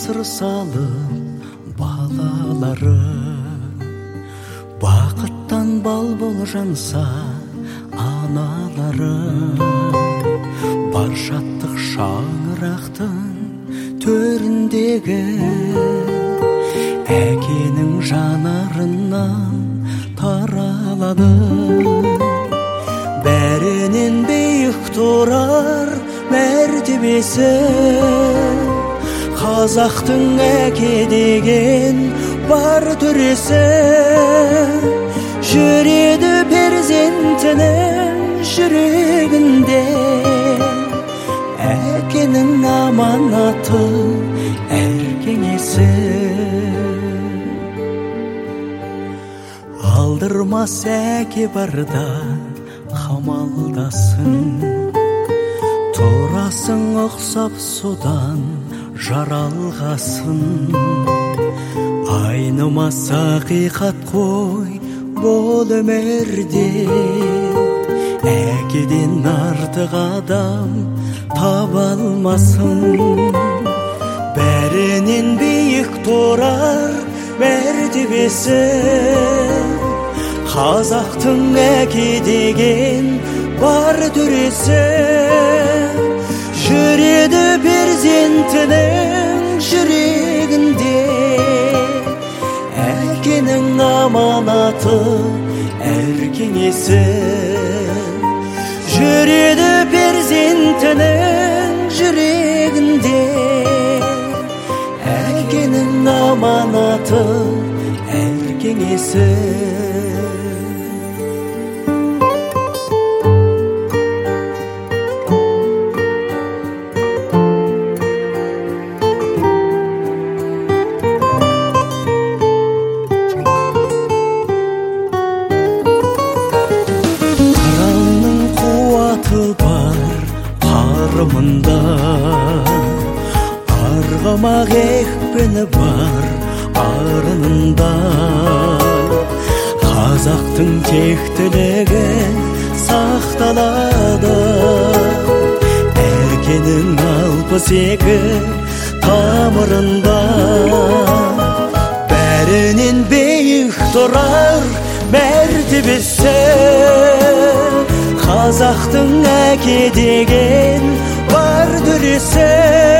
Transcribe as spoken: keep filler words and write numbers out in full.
асыр салып балалары, бақыттан бал бол жанса аналары. Бар шаттық шаңырақтың төріндегі, әкенің жанарынан таралады. Бәрінен биік тұрар мәртебесі, қазақтың әке деген бар төресі. Жүреді перзентінің жүрегінде, әкенің аманаты әр кеңесі. Алдырмас әке барда қамалдасын, тұрасың ұқсап судан жаралғасын. Айнымас ақиқат қой бұл өмірде, әкеден артық адам таба алмасын. Бәрінен биік тұрар мәртебесі, қазақтың әке деген бар төресі. Жүреді перзентінің жүрегінде, әкенің аманаты әр кеңесі. Жүреді перзентінің жүрегінде, әкенің аманаты әр кеңесі. Қарымында арғымақ екпіні бар арынында, қазақтың тектілігі сақталады. Әкенің алпыс екі тамырында, бәрінен биік тұрар мәртебесі, қазақтың әке деген бар төресі.